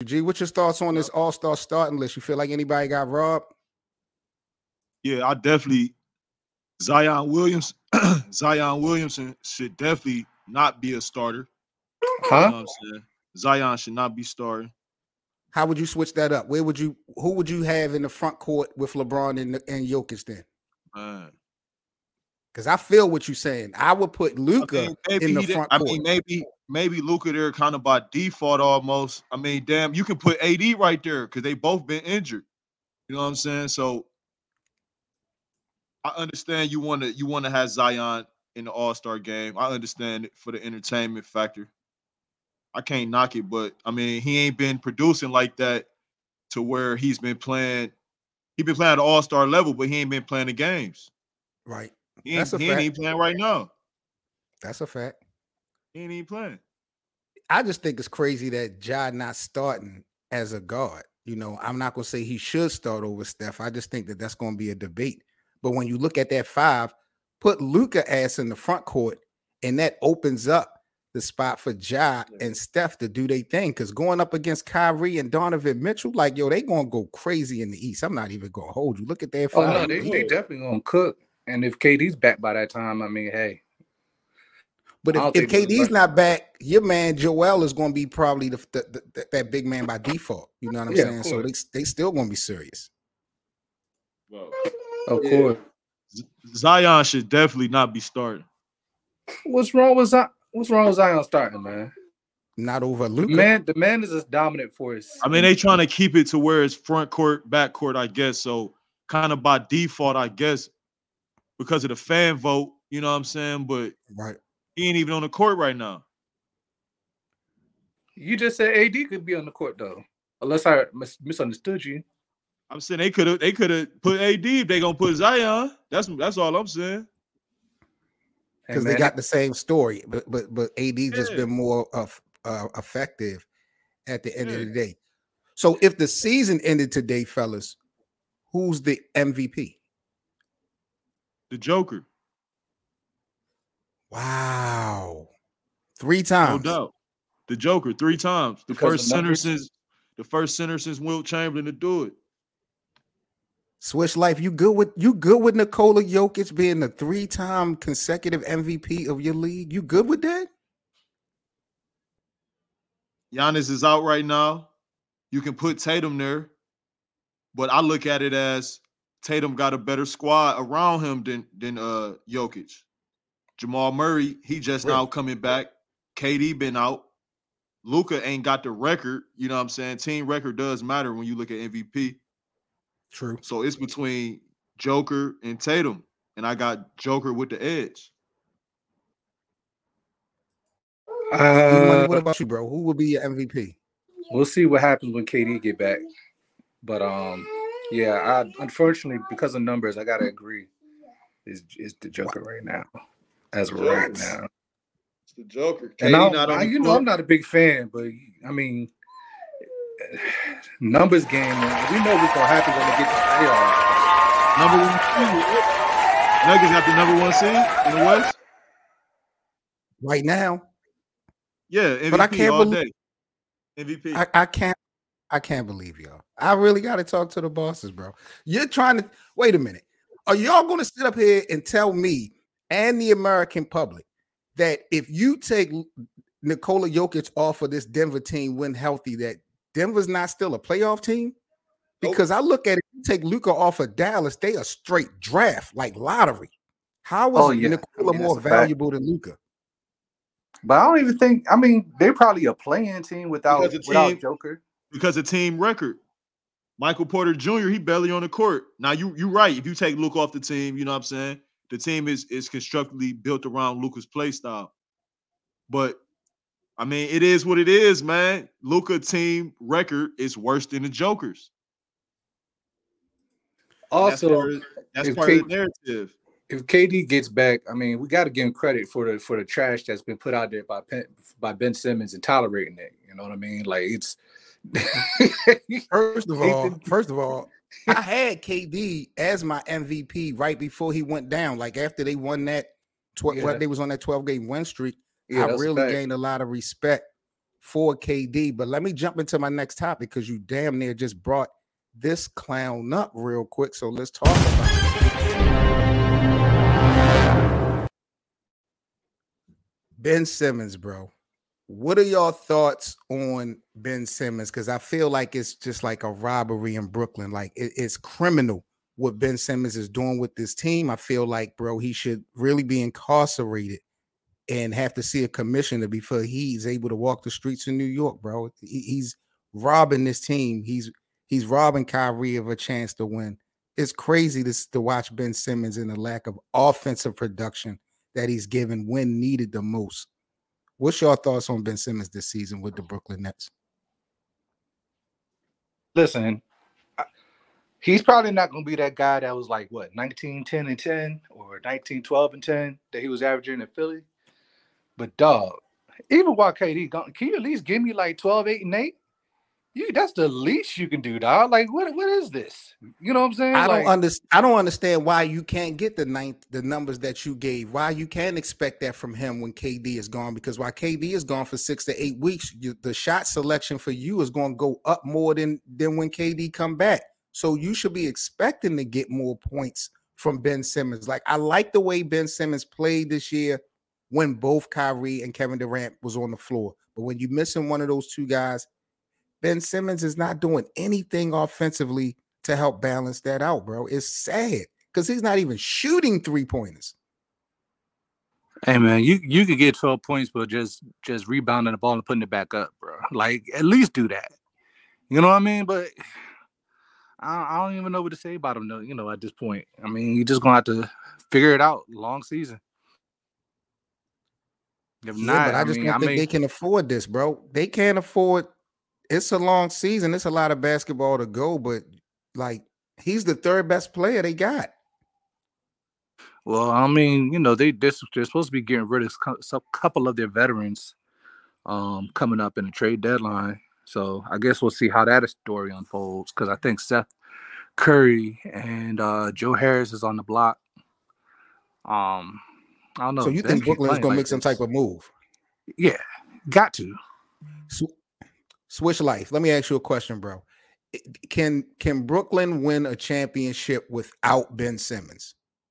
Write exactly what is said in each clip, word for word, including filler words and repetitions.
G, what's your thoughts on this All-Star starting list? You feel like anybody got robbed? Yeah, I definitely Zion Williams, Zion Williamson should definitely not be a starter. Huh? You know what I'm saying? Zion should not be starting. How would you switch that up? Where would you who would you have in the front court with LeBron and, and Jokic then? Man. Because I feel what you're saying. I would put Luka I mean, in the he front I court. mean, maybe maybe Luka there kind of by default almost. I mean, damn, you can put A D right there because they both been injured. You know what I'm saying? So I understand you want to you want to have Zion in the All-Star game. I understand it for the entertainment factor. I can't knock it, but I mean, he ain't been producing like that to where he's been playing. He been playing at the All-Star level, but he ain't been playing the games. Right. He ain't, That's a he fact. ain't even playing right now. That's a fact. He ain't even playing. I just think it's crazy that Ja not starting as a guard. You know, I'm not going to say he should start over Steph. I just think that that's going to be a debate. But when you look at that five, put Luka ass in the front court, and that opens up the spot for Ja and Steph to do their thing. Because going up against Kyrie and Donovan Mitchell, like, yo, they going to go crazy in the East. I'm not even going to hold you. Look at their five. Oh, no, they, they definitely going to cook. And if K D's back by that time, I mean, hey. But if, if K D's not back, your man Joel is going to be probably the, the, the, that big man by default. You know what I'm yeah, saying? So they they still going to be serious. Well, of yeah. course. Zion should definitely not be starting. What's wrong with Zion? What's wrong with Zion starting, man? Not over Luka. The man, the man is a dominant force. I mean, they trying to keep it to where it's front court, back court, I guess. So kind of by default, I guess, because of the fan vote. You know what I'm saying? But right. He ain't even on the court right now. You just said A D could be on the court though, unless I mis- misunderstood you. I'm saying they could have they could have put A D if they gonna put Zion. That's that's all I'm saying. Because hey, they got the same story, but but but A D yeah. just been more of uh, effective at the end yeah. of the day. So if the season ended today, fellas, who's the M V P? The Joker. Wow. Three times. No doubt. The Joker, three times. The because first center since the first center since Wilt Chamberlain to do it. Swish Life, you good with you good with Nikola Jokic being the three-time consecutive M V P of your league? You good with that? Giannis is out right now. You can put Tatum there, but I look at it as Tatum got a better squad around him than than uh Jokic. Jamal Murray, he just really? now coming back. K D been out. Luka ain't got the record. You know what I'm saying? Team record does matter when you look at M V P. True. So it's between Joker and Tatum, and I got Joker with the edge. Uh, what about you, bro? Who would be your M V P? We'll see what happens when K D get back. But um, yeah, I unfortunately because of numbers, I gotta agree. Is is the Joker wow. right now? As of right now, it's the Joker. And I, I you know, I'm not a big fan, but I mean, numbers game. Man, we know what's gonna happen when they get to the playoffs. Number one seed. Nuggets got the number one seed in the West right now. Yeah, M V P but I can't all believe, day. M V P. I, I can't. I can't believe y'all. I really got to talk to the bosses, bro. You're trying to wait a minute. Are y'all going to sit up here and tell me and the American public that if you take Nikola Jokic off of this Denver team when healthy, that Denver's not still a playoff team? Because I look at it, you take Luka off of Dallas, they a straight draft, like lottery. How is oh, yeah. Nikola I mean, more valuable than Luka? But I don't even think, I mean, they're probably a playing team without, team, without Joker. Because of team record. Michael Porter Junior, he barely on the court. Now, you, you're right. If you take Luka off the team, you know what I'm saying? The team is, is constructively built around Luka's play style. But, I mean, it is what it is, man. Luka team record is worse than the Joker's. Also, that's part, of, that's part K- of the narrative. If K D gets back, I mean, we got to give him credit for the for the trash that's been put out there by by Ben Simmons and tolerating it. You know what I mean? Like it's first of all, first of all, I had K D as my M V P right before he went down. Like after they won that, tw- yeah. well, they was on that twelve game win streak. Yeah, I really a gained a lot of respect for K D. But let me jump into my next topic because you damn near just brought this clown up real quick. So let's talk about it. Ben Simmons, bro. What are y'all thoughts on Ben Simmons? Because I feel like it's just like a robbery in Brooklyn. Like it, it's criminal what Ben Simmons is doing with this team. I feel like, bro, he should really be incarcerated and have to see a commissioner before he's able to walk the streets of New York, bro. He, he's robbing this team. He's he's robbing Kyrie of a chance to win. It's crazy to, to watch Ben Simmons and the lack of offensive production that he's given when needed the most. What's your thoughts on Ben Simmons this season with the Brooklyn Nets? Listen, he's probably not going to be that guy that was like, what, nineteen, ten, and ten or nineteen, twelve, and ten that he was averaging in Philly. But, dog, even while K D gone, can you at least give me like twelve, eight, and eight? You, that's the least you can do, dog. Like, what? What is this? You know what I'm saying? I like, don't understand. I don't understand why you can't get the ninth, the numbers that you gave. Why you can't expect that from him when K D is gone? Because while K D is gone for six to eight weeks, you, the shot selection for you is going to go up more than than when K D come back. So you should be expecting to get more points from Ben Simmons. Like I like the way Ben Simmons played this year when both Kyrie and Kevin Durant was on the floor. But when you're missing one of those two guys, Ben Simmons is not doing anything offensively to help balance that out, bro. It's sad because he's not even shooting three-pointers. Hey, man, you, you could get twelve points, but just just rebounding the ball and putting it back up, bro. Like, at least do that. You know what I mean? But I, I don't even know what to say about him, though, you know, at this point. I mean, you're just going to have to figure it out. Long season. If yeah, not, but I I just mean, don't I think mean, they can afford this, bro. They can't afford – it's a long season. It's a lot of basketball to go, but, like, he's the third best player they got. Well, I mean, you know, they they're, they're supposed to be getting rid of a couple of their veterans um, coming up in the trade deadline. So I guess we'll see how that story unfolds because I think Seth Curry and uh, Joe Harris is on the block. Um, I don't know. So you Ben think Brooklyn is going like to make some this. type of move? Yeah, got to. So, Switch life. Let me ask you a question, bro. Can can Brooklyn win a championship without Ben Simmons?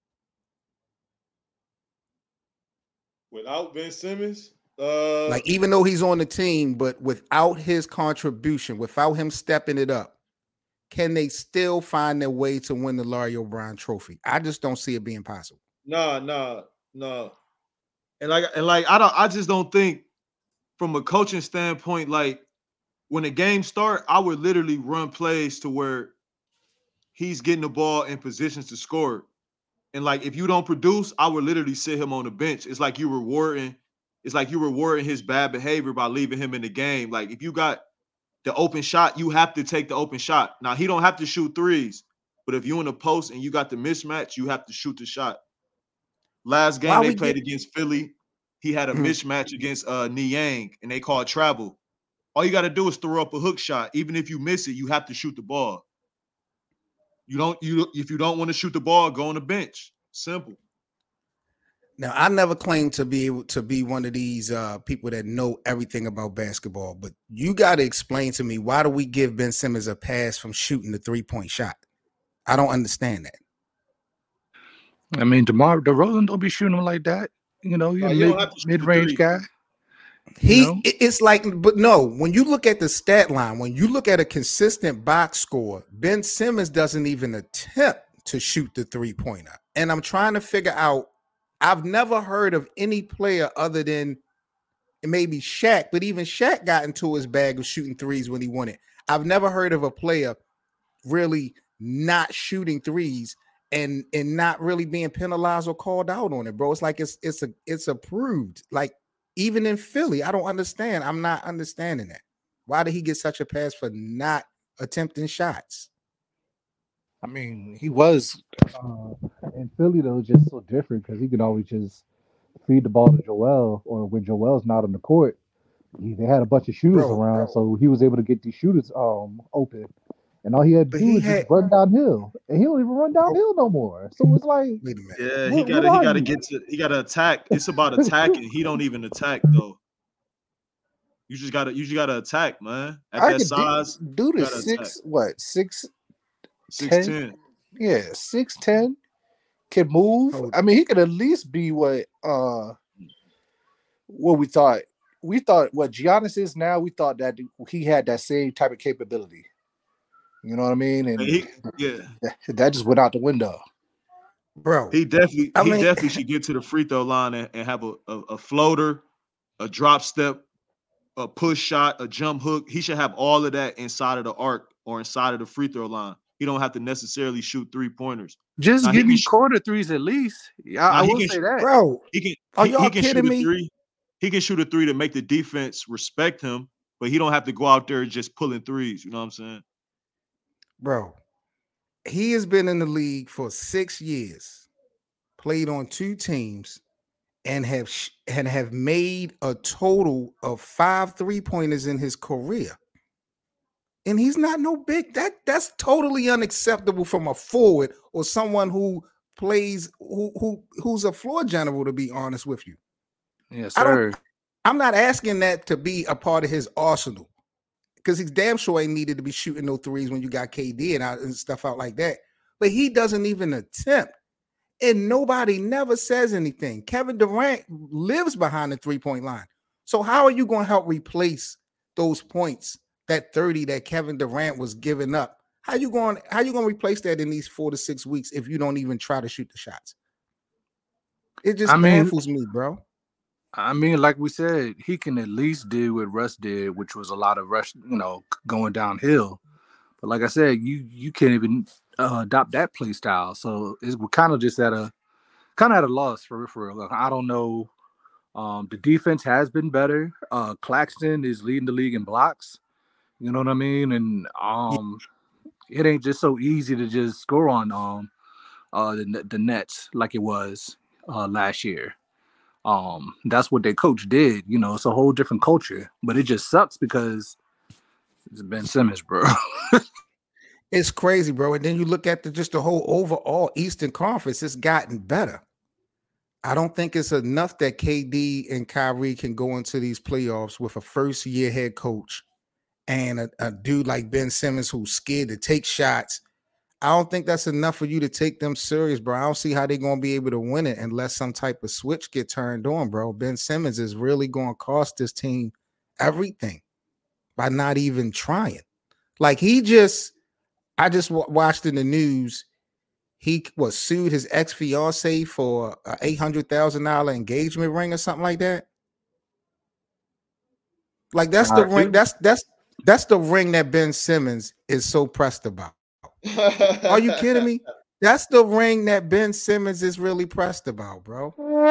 Without Ben Simmons? Uh, like, even though he's on the team, but without his contribution, without him stepping it up, can they still find their way to win the Larry O'Brien trophy? I just don't see it being possible. Nah, nah, nah. And like, and like, I don't, I just don't think from a coaching standpoint, like, when the game start, I would literally run plays to where he's getting the ball in positions to score. And like, if you don't produce, I would literally sit him on the bench. It's like you rewarding, it's like you rewarding his bad behavior by leaving him in the game. Like if you got the open shot, you have to take the open shot. Now he don't have to shoot threes, but if you're in the post and you got the mismatch, you have to shoot the shot. Last game Why they we played get- against Philly, he had a Mhm. mismatch against uh Niang, and they called travel. All you got to do is throw up a hook shot. Even if you miss it, you have to shoot the ball. You don't you if you don't want to shoot the ball, go on the bench. Simple. Now, I never claimed to be able to be one of these uh, people that know everything about basketball, but you got to explain to me, why do we give Ben Simmons a pass from shooting the three-point shot? I don't understand that. I mean, DeMar DeRozan don't be shooting him like that. You know, you're No, a you mid, don't have to shoot the mid-range three. guy. He, know? it's like, but no, when you look at the stat line, when you look at a consistent box score, Ben Simmons doesn't even attempt to shoot the three-pointer. And I'm trying to figure out, I've never heard of any player other than maybe Shaq, but even Shaq got into his bag of shooting threes when he won it. I've never heard of a player really not shooting threes and and not really being penalized or called out on it, bro. It's like it's it's a it's approved. Like even in Philly, I don't understand. I'm not understanding that. Why did he get such a pass for not attempting shots? I mean, he was uh, in Philly though, just so different because he could always just feed the ball to Joel, or when Joel's not on the court, he, they had a bunch of shooters Bro, around, bro. so he was able to get these shooters um open, and all he had to But do he was had- just run downhill, and he don't even run downhill no more. So it's like, Wait a minute. Yeah, he What- gotta what he are gotta you? get to he gotta attack. It's about attacking. He don't even attack though. You just gotta, you just gotta attack, man. At I that could do, size, do you the gotta attack. six, what, six, Six ten? ten. Yeah, six ten. Can move. Hold- I mean, he could at least be what uh what we thought. We thought what Giannis is now. We thought that he had that same type of capability. You know what I mean? And He, yeah, that, that just went out the window. Bro, he definitely, I he mean- definitely should get to the free throw line and, and have a, a a floater, a drop step, a push shot, a jump hook. He should have all of that inside of the arc or inside of the free throw line. He don't have to necessarily shoot three pointers. Just Now, he give can me sh- quarter threes at least. Yeah, Now, I he will can say sh- that. bro, He can, Are he, y'all he can shoot kidding a me? three. He can shoot a three to make the defense respect him, but he don't have to go out there just pulling threes. You know what I'm saying? bro, he has been in the league for six years, played on two teams, and have sh- and have made a total of five three pointers in his career. And he's not no big. That that's totally unacceptable from a forward or someone who plays who who who's a floor general. To be honest with you, Yes, I don't- sir. I'm not asking that to be a part of his arsenal because he's damn sure ain't needed to be shooting no threes when you got K D and, out, and stuff out like that. But he doesn't even attempt, and nobody never says anything. Kevin Durant lives behind the three point line, so how are you going to help replace those points? That thirty that Kevin Durant was giving up. How you going? How you going to replace that in these four to six weeks if you don't even try to shoot the shots? It just I mean- baffles me, bro. I mean, like we said, he can at least do what Russ did, which was a lot of rush, you know, going downhill. But like I said, you you can't even uh, adopt that play style. So it's, we're kind of just at a kind of at a loss for real, for real. Like, I don't know. Um, the defense has been better. Uh, Claxton is leading the league in blocks. You know what I mean? And um, it ain't just so easy to just score on um uh the, the Nets like it was uh last year. Um, that's what their coach did. You know, it's a whole different culture. But it just sucks because it's Ben Simmons, bro. It's crazy, bro. And then you look at the just the whole overall Eastern Conference, it's gotten better. I don't think it's enough that K D and Kyrie can go into these playoffs with a first year head coach and a, a dude like Ben Simmons who's scared to take shots. I don't think that's enough for you to take them serious, bro. I don't see how they're going to be able to win it unless some type of switch get turned on, bro. Ben Simmons is really going to cost this team everything by not even trying. Like he just, I just w- watched in the news, he was sued his ex-fiance for an eight hundred thousand dollars engagement ring or something like that. Like that's the Uh, ring. That's that's that's the ring that Ben Simmons is so pressed about. Are you kidding me? That's the ring that Ben Simmons is really pressed about, bro.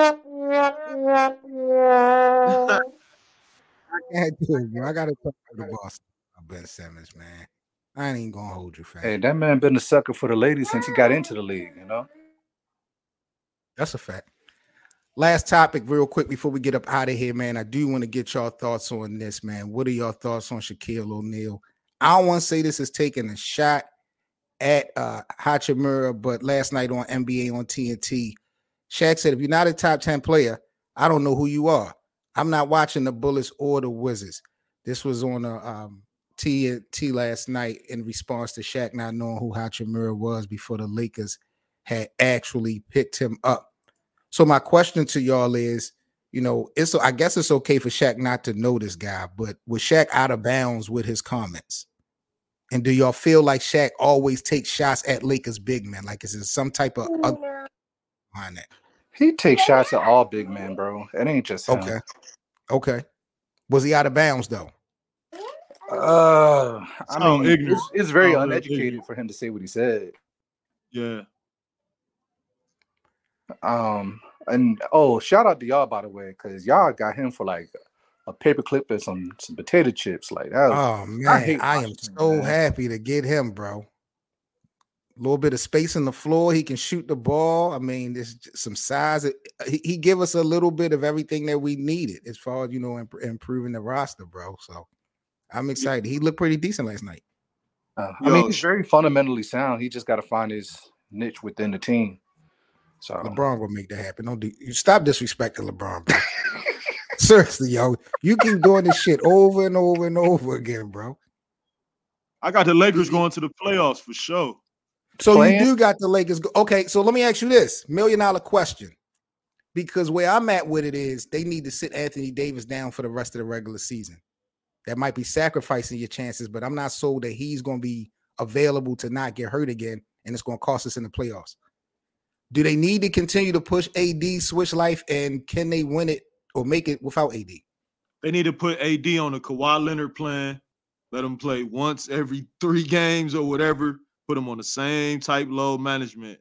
I can't do it, bro. I gotta talk to the boss about Ben Simmons, man. I ain't even gonna hold you, fam. Hey, that man been a sucker for the ladies since he got into the league, you know? That's a fact. Last topic, real quick, before we get up out of here, man. I do want to get y'all thoughts on this, man. What are your thoughts on Shaquille O'Neal? I don't want to say this is taking a shot at uh, Hachimura, but last night on N B A on T N T, Shaq said, if you're not a top ten player, I don't know who you are. I'm not watching the Bullets or the Wizards. This was on a um, T N T last night in response to Shaq not knowing who Hachimura was before the Lakers had actually picked him up. So my question to y'all is, you know, it's I guess it's okay for Shaq not to know this guy, but was Shaq out of bounds with his comments? And do y'all feel like Shaq always takes shots at Lakers big men? Like is there some type of other behind that? He takes shots at all big men, bro. It ain't just him. Okay. Okay. Was he out of bounds though? Uh, I Sound mean, ignorant. it's, it's very Sound real uneducated ignorant. for him to say what he said. Yeah. Um, and oh, shout out to y'all by the way, because y'all got him for like a paperclip and some some potato chips. Like that. Was, Oh man, hate I, am Washington, so man. happy to get him, bro. A little bit of space in the floor. He can shoot the ball. I mean, there's just some size. He, he give us a little bit of everything that we needed as far as, you know, imp- improving the roster, bro. So I'm excited. He looked pretty decent last night. Uh, I Yo, mean, he's very fundamentally sound. He just got to find his niche within the team. So LeBron will make that happen. Don't do, you stop disrespecting LeBron, bro. Seriously, yo, you keep doing this shit over and over and over again, bro. I got the Lakers going to the playoffs for sure. So Playing? you do got the Lakers. Go- okay, so let me ask you this million dollar question. Because where I'm at with it is they need to sit Anthony Davis down for the rest of the regular season. That might be sacrificing your chances, but I'm not sold that he's going to be available to not get hurt again, and it's going to cost us in the playoffs. Do they need to continue to push A D, switch life, and can they win it or make it without A D? They need to put A D on a Kawhi Leonard plan. Let him play once every three games or whatever. Put him on the same type load management.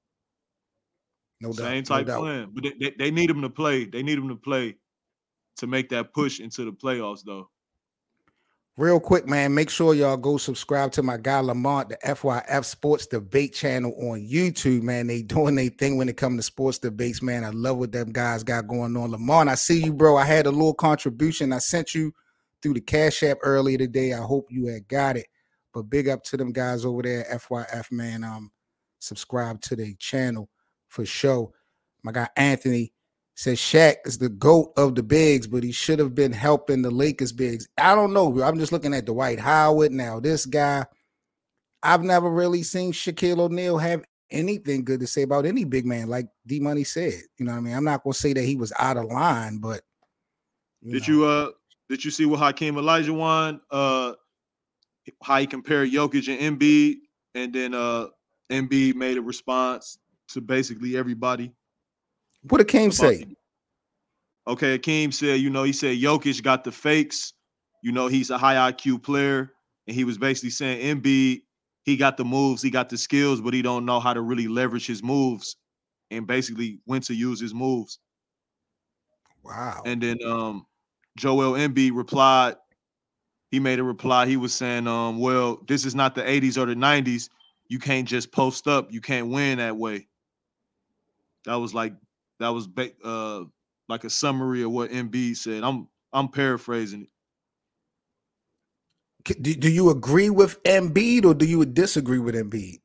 No doubt. Same type no doubt. plan. But they, they, they need him to play. They need him to play to make that push into the playoffs, though. Real quick, man, make sure y'all go subscribe to my guy Lamont, the F Y F Sports Debate channel on YouTube, man. They doing their thing when it comes to sports debates, man. I love what them guys got going on. Lamont, I see you, bro. I had a little contribution I sent you through the Cash App earlier today. I hope you had got it. But big up to them guys over there at F Y F, man. Um, subscribe to their channel for sure. My guy Anthony says Shaq is the GOAT of the bigs, but he should have been helping the Lakers bigs. I don't know, bro. I'm just looking at Dwight Howard now. This guy, I've never really seen Shaquille O'Neal have anything good to say about any big man, like D Money said. You know what I mean? I'm not gonna say that he was out of line, but you did know. you uh did you see what Hakeem Olajuwon uh how he compared Jokic and Embiid, and then uh Embiid made a response to basically everybody? What did Hakeem say? Okay, Hakeem said, you know, he said Jokic got the fakes. You know, he's a high I Q player. And he was basically saying Embiid, he got the moves, he got the skills, but he don't know how to really leverage his moves and basically when to use his moves. Wow. And then um, Joel Embiid replied, he made a reply. He was saying, um, well, this is not the eighties or the nineties. You can't just post up. You can't win that way. That was like, that was uh, like a summary of what Embiid said. I'm I'm paraphrasing it. Do, do you agree with Embiid or do you disagree with Embiid?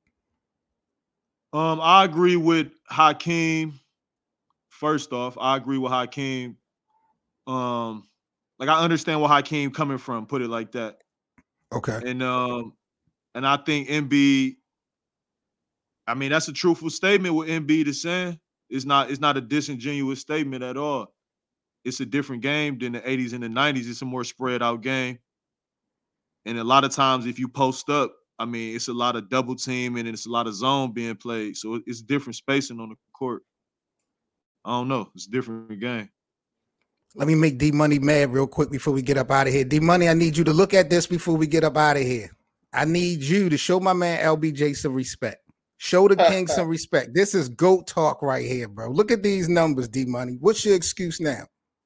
Um, I agree with Hakeem. First off, I agree with Hakeem. Um, like I understand where Hakeem coming from. Put it like that. Okay. And um, and I think Embiid. I mean, that's a truthful statement. What Embiid is saying. It's not, it's not a disingenuous statement at all. It's a different game than the eighties and the nineties. It's a more spread out game. And a lot of times if you post up, I mean, it's a lot of double team and it's a lot of zone being played. So it's different spacing on the court. I don't know. It's a different game. Let me make D-Money mad real quick before we get up out of here. D-Money, I need you to look at this before we get up out of here. I need you to show my man L B J some respect. Show the king some respect. This is GOAT talk right here, bro. Look at these numbers, D-Money. What's your excuse now?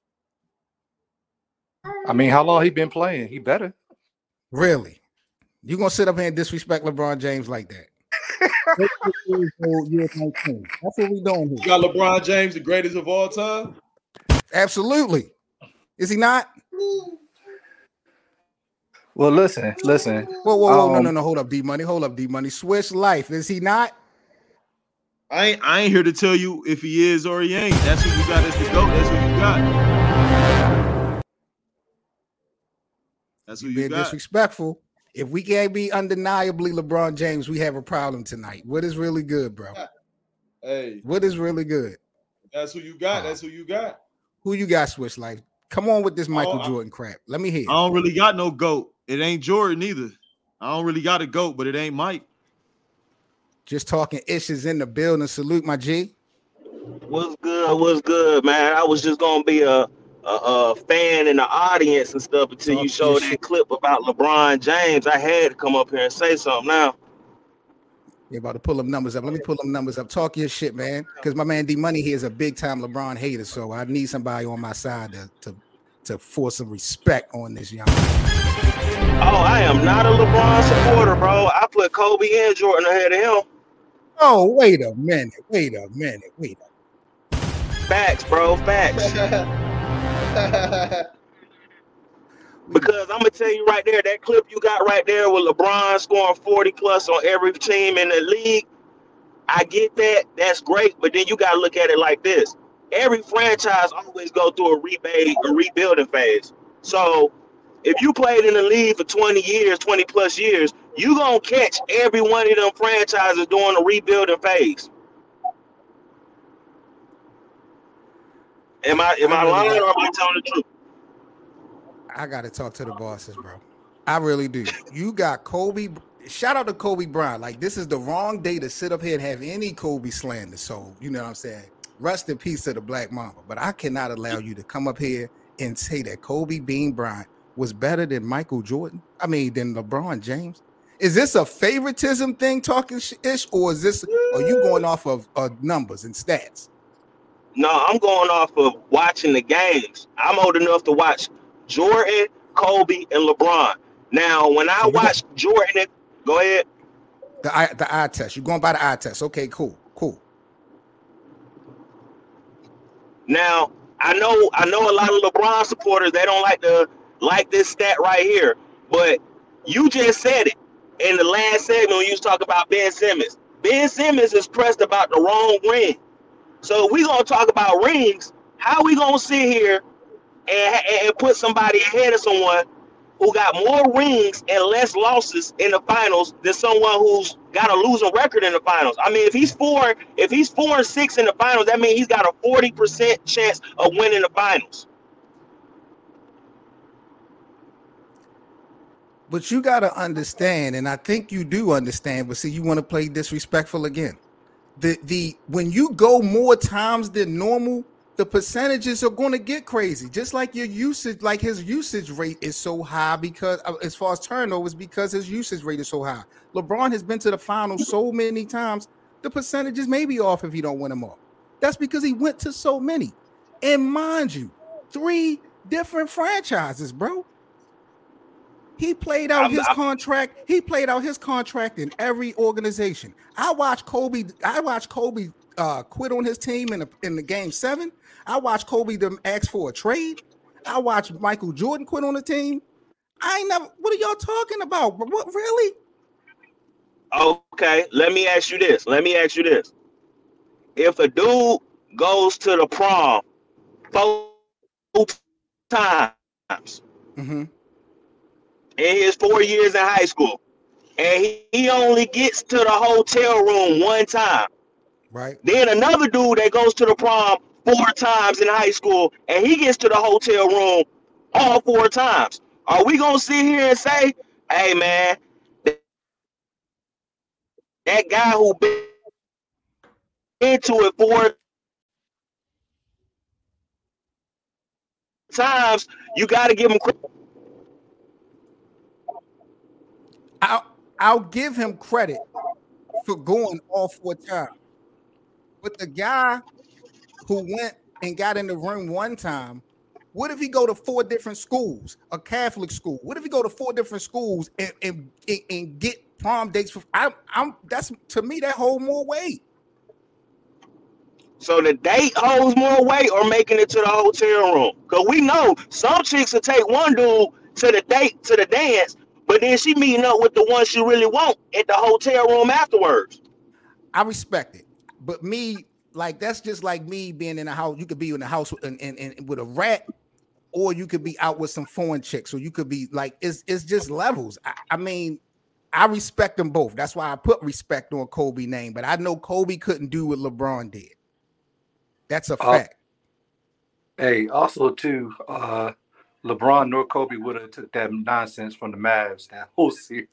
I mean, how long he been playing? He better. Really? You gonna sit up here and disrespect LeBron James like that? That's what we doing here. You got LeBron James, the greatest of all time? Absolutely. Is he not? Well, listen, listen. Whoa, whoa, whoa, um, no, no, no. Hold up, D-Money. Hold up, D-Money. Swish life. Is he not? I ain't, I ain't here to tell you if he is or he ain't. That's who you got as the GOAT. That's who you got. That's who you, you got. Disrespectful. If we can't be undeniably LeBron James, we have a problem tonight. What is really good, bro? Hey. What is really good? That's who you got. That's who you got. Who you got, Swish life? Come on with this Michael oh, Jordan crap. Let me hear. I don't really got no GOAT. It ain't Jordan either. I don't really got a GOAT, but it ain't Mike. Just talking issues in the building. Salute, my G. What's good? What's good, man? I was just gonna be a a, a fan in the audience and stuff until Talk you showed that shit. clip about LeBron James. I had to come up here and say something now. You're about to pull them numbers up. Let me pull them numbers up. Talk your shit, man. Because my man D Money here is a big time LeBron hater, so I need somebody on my side to to. to force some respect on this young man. Oh, I am not a LeBron supporter, bro. I put Kobe and Jordan ahead of him. Oh, wait a minute. Wait a minute. Wait a minute. Facts, bro. Facts. Because I'm going to tell you right there, that clip you got right there with LeBron scoring forty plus on every team in the league, I get that. That's great. But then you got to look at it like this. every franchise always go through a rebate, a rebuilding phase. So if you played in the league for twenty years, twenty plus years, you gonna catch every one of them franchises during a rebuilding phase. Am I am I, I really lying got, or am I telling the truth? I gotta talk to the bosses, bro. I really do. You got Kobe. Shout out to Kobe Bryant. Like, this is the wrong day to sit up here and have any Kobe slander. So, you know what I'm saying? Rest in peace to the Black Mamba. But I cannot allow you to come up here and say that Kobe Bean Bryant was better than Michael Jordan. I mean, than LeBron James. Is this a favoritism thing talking ish, or is this, are you going off of uh, numbers and stats? No, I'm going off of watching the games. I'm old enough to watch Jordan, Kobe, and LeBron. Now, when I so watch got, Jordan, go ahead. The eye, the eye test. You're going by the eye test. Okay, cool, cool. Now, I know, I know a lot of LeBron supporters, they don't like to like this stat right here, but you just said it in the last segment when you was talking about Ben Simmons. Ben Simmons is pressed about the wrong ring. So if we gonna talk about rings, how we gonna sit here and, and put somebody ahead of someone who got more rings and less losses in the finals than someone who's got a losing record in the finals? I mean, if he's four, if he's four and six in the finals, that means he's got a forty percent chance of winning the finals. But you got to understand, and I think you do understand, but see, you want to play disrespectful again. The the when you go more times than normal, the percentages are going to get crazy. Just like your usage, like his usage rate is so high because uh, as far as turnovers, because his usage rate is so high. LeBron has been to the finals so many times, the percentages may be off if he don't win them all. That's because he went to so many. And mind you, three different franchises, bro. He played out I'm, his I'm, contract. He played out his contract in every organization. I watched Kobe. I watched Kobe uh, quit on his team in the in the game seven. I watched Kobe them ask for a trade. I watched Michael Jordan quit on the team. I ain't never. What are y'all talking about? What really? Okay, let me ask you this. Let me ask you this. If a dude goes to the prom four times. Mm-hmm. In his four years in high school, and he, he only gets to the hotel room one time. Right. Then another dude that goes to the prom four times in high school, and he gets to the hotel room all four times. Are we gonna sit here and say, "Hey, man, that, that guy who been into it four times, you got to give him credit"? I'll, I'll give him credit for going all four times. But the guy who went and got in the room one time, what if he go to four different schools, a Catholic school? What if he go to four different schools and and, and get prom dates? For, I, I'm that's to me that hold more weight. So the date holds more weight or making it to the hotel room? Because we know some chicks will take one dude to the date, to the dance, but then she meeting up with the one she really want at the hotel room afterwards. I respect it. But me, like, that's just like me being in a house. You could be in a house and, and, and with a rat, or you could be out with some foreign chicks. So you could be like, it's it's just levels. I, I mean, I respect them both. That's why I put respect on Kobe's name. But I know Kobe couldn't do what LeBron did. That's a fact. Uh, hey, also too, uh, LeBron nor Kobe would have took that nonsense from the Mavs that whole series.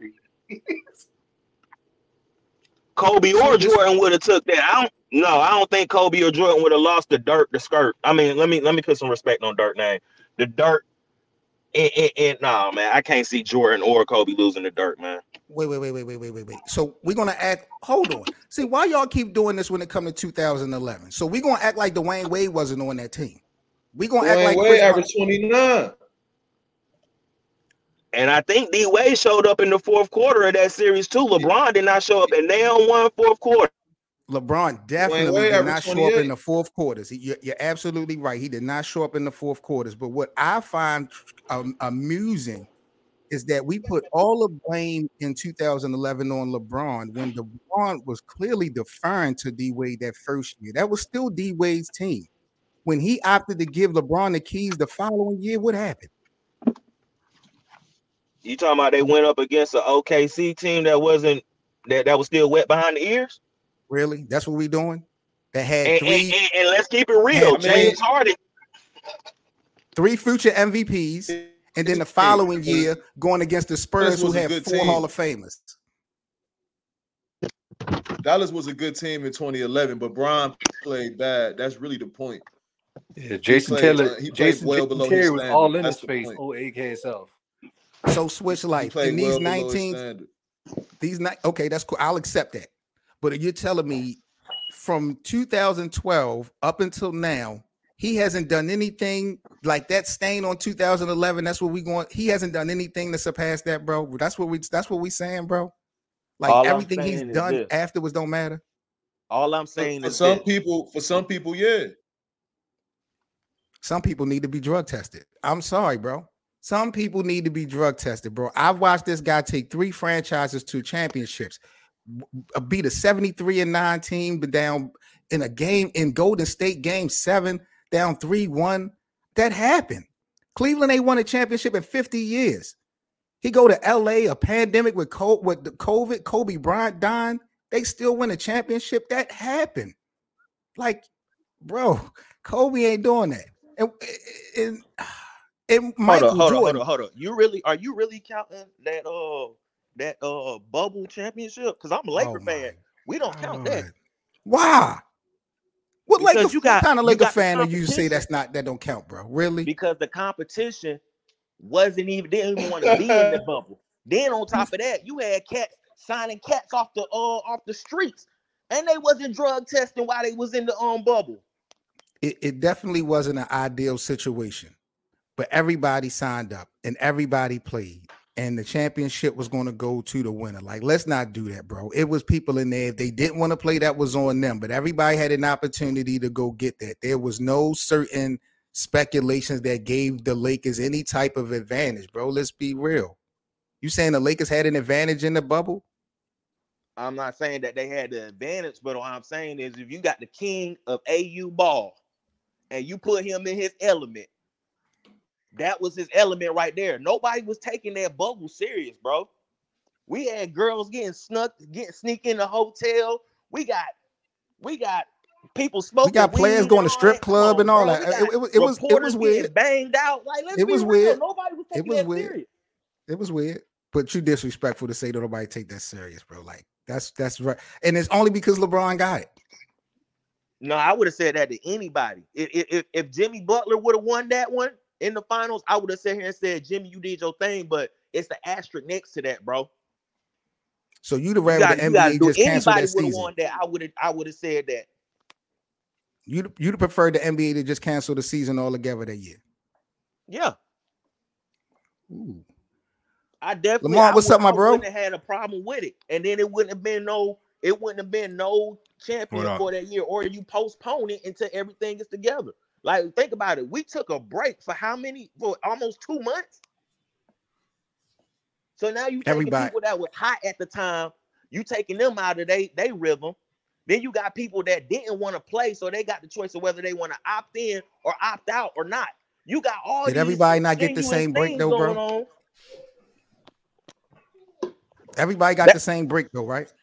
Kobe or Jordan would have took that. I don't no, I don't think Kobe or Jordan would have lost the Dirk, the skirt. I mean, let me let me put some respect on Dirk name. The Dirk, and, and, and no, man, I can't see Jordan or Kobe losing the Dirk, man. Wait, wait, wait, wait, wait, wait, wait, wait. So we're gonna act. Hold on. See, why y'all keep doing this when it comes to two thousand eleven? So we're gonna act like Dwayne Wade wasn't on that team. We're gonna Dwayne act like Wade averaged twenty-nine. And I think D Wade showed up in the fourth quarter of that series too. LeBron did not show up, and they on one fourth quarter. LeBron definitely did not show up in the fourth quarters. You're, you're absolutely right. He did not show up in the fourth quarters. But what I find um, amusing is that we put all the blame in two thousand eleven on LeBron when LeBron was clearly deferring to D Wade that first year. That was still D Wade's team. when he opted to give LeBron the keys the following year, what happened? You talking about they went up against an O K C team that wasn't that that was still wet behind the ears? Really? That's what we doing? That had And, three and, and, and let's keep it real. James Harden, three future M V Ps, and then the following year going against the Spurs, who had four team. Hall of Famers. Dallas was a good team in twenty eleven, but Bron played bad. That's really the point. Yeah, Jason played, Taylor. uh, he Jason, well Jason below Terry his was standard. all in That's his the face. point. Oh, A K itself. So switch life in these well nineteen. These ni- okay, that's cool. I'll accept that. But you're telling me from two thousand twelve up until now, he hasn't done anything like that stain on two thousand eleven. That's what we going. He hasn't done anything to surpass that, bro. That's what we. That's what we saying, bro. Like all everything I'm he's saying is done this. afterwards don't matter. All I'm saying for is some this. people, for some people, yeah. Some people need to be drug tested. I'm sorry, bro. Some people need to be drug tested, bro. I've watched this guy take three franchises to championships, beat a seventy-three and nine team, but down in a game in Golden State game seven, down three one. That happened. Cleveland ain't won a championship in fifty years. He go to L A, a pandemic with COVID, with the COVID, Kobe Bryant dying. They still win a championship. That happened. Like, bro, Kobe ain't doing that. And, and, and Michael hold on, hold Jordan. on, hold on, hold on. You really are you really counting that uh that uh bubble championship? Because I'm a Laker Oh fan. We don't count that. Why? What Because Laker, you got- what kind of you Laker got the fan are you say competition. that's not that don't count, bro? Really? Because the competition wasn't even didn't even want to be in the bubble. Then on top of that, you had cats signing cats off the uh off the streets, and they wasn't drug testing while they was in the um bubble. It, it definitely wasn't an ideal situation, but everybody signed up and everybody played, and the championship was going to go to the winner. Like, let's not do that, bro. It was people in there. If they didn't want to play, that was on them, but everybody had an opportunity to go get that. There was no certain speculations that gave the Lakers any type of advantage, bro. Let's be real. You saying the Lakers had an advantage in the bubble? I'm not saying that they had the advantage, but what I'm saying is if you got the king of A U ball and you put him in his element, that was his element right there. Nobody was taking that bubble serious, bro. We had girls getting snuck, getting sneak in the hotel. We got, we got people smoking. We got players weed going and to all strip that. Come club on, and all bro. that. We It, got it was it was it reporters was getting weird. banged out. Like, let's It be was real. weird. Nobody was It taking was that weird. serious. It was weird, but you disrespectful to say that nobody take that serious, bro. Like that's that's right, and it's only because LeBron got it. No, I would have said that to anybody. If, if, if Jimmy Butler would have won that one in the finals, I would have sat here and said, Jimmy, you did your thing, but it's the asterisk next to that, bro. So you'd have You rather gotta, the you N gotta B A do just cancel anybody that would have season. won that. I would have I would have said that. You'd you'd have preferred the N B A to just cancel the season altogether that year. Yeah. Ooh. I definitely Lamar, I what's would, up, my I bro? wouldn't have had a problem with it. And then it wouldn't have been no, it wouldn't have been no champion What up? for that year, or you postpone it until everything is together. Like, think about it. We took a break for how many? For almost two months. So now you taking Everybody. people that was hot at the time, you taking them out of they they rhythm. Then you got people that didn't want to play, so they got the choice of whether they want to opt in or opt out or not. You got all Did these everybody not get the continuous same break things though, bro? going on. Everybody got That- the same break though, right?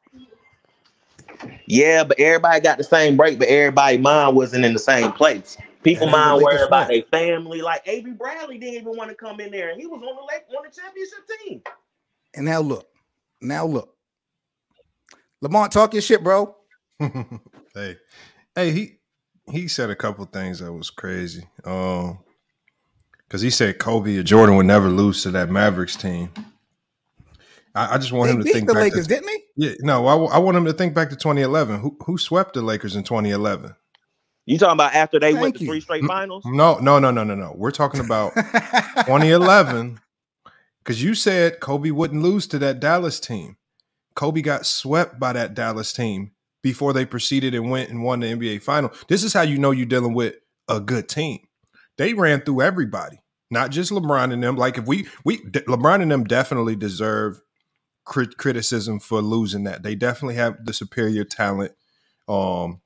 Yeah, but everybody got the same break, but everybody's mind wasn't in the same place. People That ain't the mind Lakers' worried about fault. their family. Like Avery Bradley didn't even want to come in there, and he was on the Lake on the championship team. And now look, now look. Lamar, talk your shit, bro. hey, hey, he he said a couple things that was crazy. Um, because he said Kobe or Jordan would never lose to that Mavericks team. I, I just want They him to beat think the back Lakers, to, didn't they? yeah, no, I, I want him to think back to twenty eleven. Who who swept the Lakers in twenty eleven? You talking about after they went Thank to you. three straight finals? No, no, no, no, no, no. We're talking about twenty eleven, because you said Kobe wouldn't lose to that Dallas team. Kobe got swept by that Dallas team before they proceeded and went and won the N B A final. This is how you know you're dealing with a good team. They ran through everybody, not just LeBron and them. Like if we we LeBron and them definitely deserve crit- criticism for losing that. They definitely have the superior talent. Um,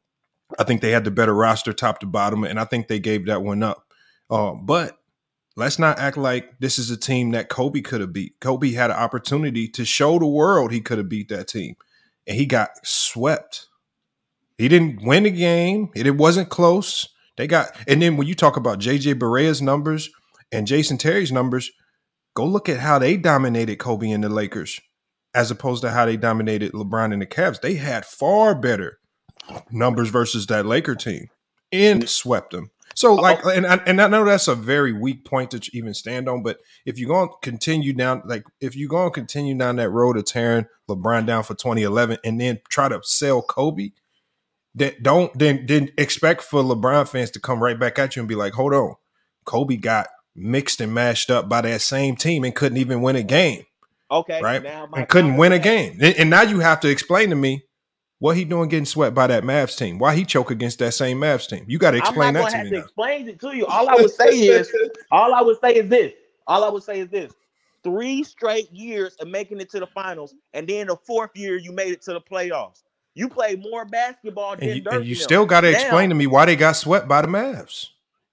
I think they had the better roster top to bottom, and I think they gave that one up. Uh, but let's not act like this is a team that Kobe could have beat. Kobe had an opportunity to show the world he could have beat that team, and he got swept. He didn't win a game. It, it wasn't close. They got, and then when you talk about J J Barea's numbers and Jason Terry's numbers, go look at how they dominated Kobe and the Lakers as opposed to how they dominated LeBron and the Cavs. They had far better numbers versus that Laker team and swept them. So, like, and I, and I know that's a very weak point to even stand on, but if you're going to continue down, like, if you're going to continue down that road of tearing LeBron down for twenty eleven and then try to sell Kobe, then don't then then expect for LeBron fans to come right back at you and be like, hold on, Kobe got mixed and mashed up by that same team and couldn't even win a game. Okay, right? Now and couldn't win a game. And, and now you have to explain to me what he doing getting swept by that Mavs team. Why he choke against that same Mavs team? You got to explain that to have me. To now. explain it to you. All I would say is, all I would say is this. All I would say is this. Three straight years of making it to the finals, and then the fourth year you made it to the playoffs. You play more basketball than And you, Dirk and you them. still got to Now, explain to me why they got swept by the Mavs.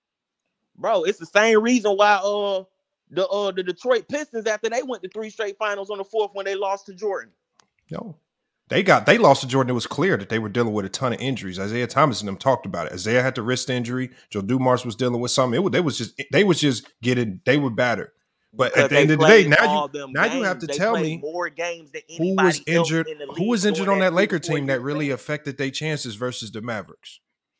Bro, it's the same reason why uh the uh the Detroit Pistons, after they went to three straight finals on the fourth when they lost to Jordan. No. They got they lost to Jordan. It was clear that they were dealing with a ton of injuries. Isaiah Thomas and them talked about it. Isaiah had the wrist injury. Joe Dumars was dealing with something. It was, they was just they was just getting they were battered. But Because at the end of the day, now you now games, you have to they tell me more games than who was injured. In the who was injured on that, that Laker team that really span. affected their chances versus the Mavericks?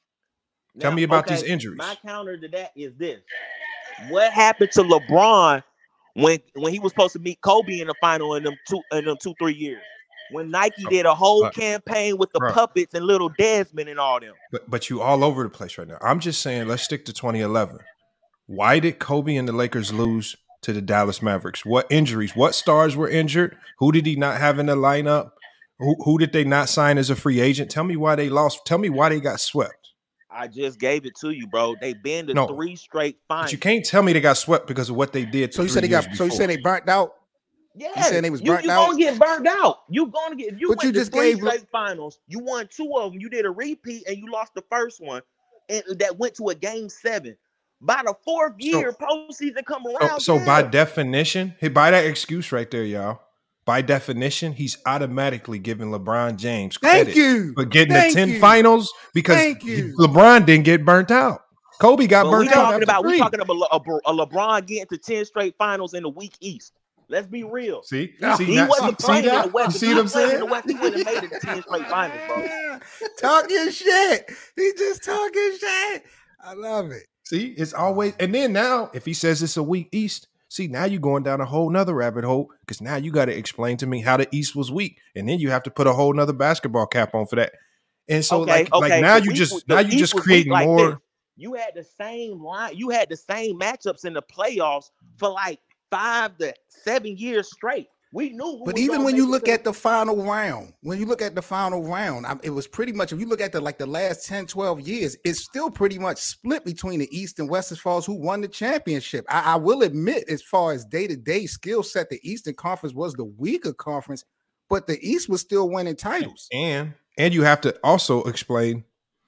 Now, tell me about okay, these injuries. My counter to that is this: what happened to LeBron when when he was supposed to meet Kobe in the final in them two in them two three years? When Nike did a whole uh, campaign with the bro. puppets and little Desmond and all them. But but you all over the place right now. I'm just saying, let's stick to twenty eleven. Why did Kobe and the Lakers lose to the Dallas Mavericks? What injuries? What stars were injured? Who did he not have in the lineup? Who who did they not sign as a free agent? Tell me why they lost. Tell me why they got swept. I just gave it to you, bro. They've been to no, three straight finals. But you can't tell me they got swept because of what they did. So you said they got. Before. So you said they burnt out. Yeah, you saying they was burnt you, you out. You gonna get burnt out. You gonna get. If you but went you to just three gave straight finals, you won two of them. You did a repeat and you lost the first one, and that went to a game seven. By the fourth year, so, postseason come around. So, so yeah. by definition, by that excuse right there, y'all. By definition, he's automatically giving LeBron James credit Thank you. for getting Thank the ten you. finals because LeBron didn't get burnt out. Kobe got but burnt we out. Talking about, three. we talking about a, a, a LeBron getting to ten straight finals in the weak East. Let's be real. See, no, see he that? wasn't see playing that? in the West. You see what I'm saying? In the West, he wouldn't have made it to ten straight finals, bro. Talking shit. He just talking shit. I love it. See, it's always, and then now, if he says it's a weak East, see, now you're going down a whole nother rabbit hole because now you got to explain to me how the East was weak, and then you have to put a whole nother basketball cap on for that. And so, okay, like, okay. like now the you East, just now you East just creating like more. This. You had the same line. You had the same matchups in the playoffs for like five to seven years straight. We knew. But even when you look at the final round, when you look at the final round, I, it was pretty much, if you look at the like the last ten, twelve years, it's still pretty much split between the East and West as far as who won the championship. I, I will admit, as far as day-to-day skill set, the Eastern Conference was the weaker conference, but the East was still winning titles. And and you have to also explain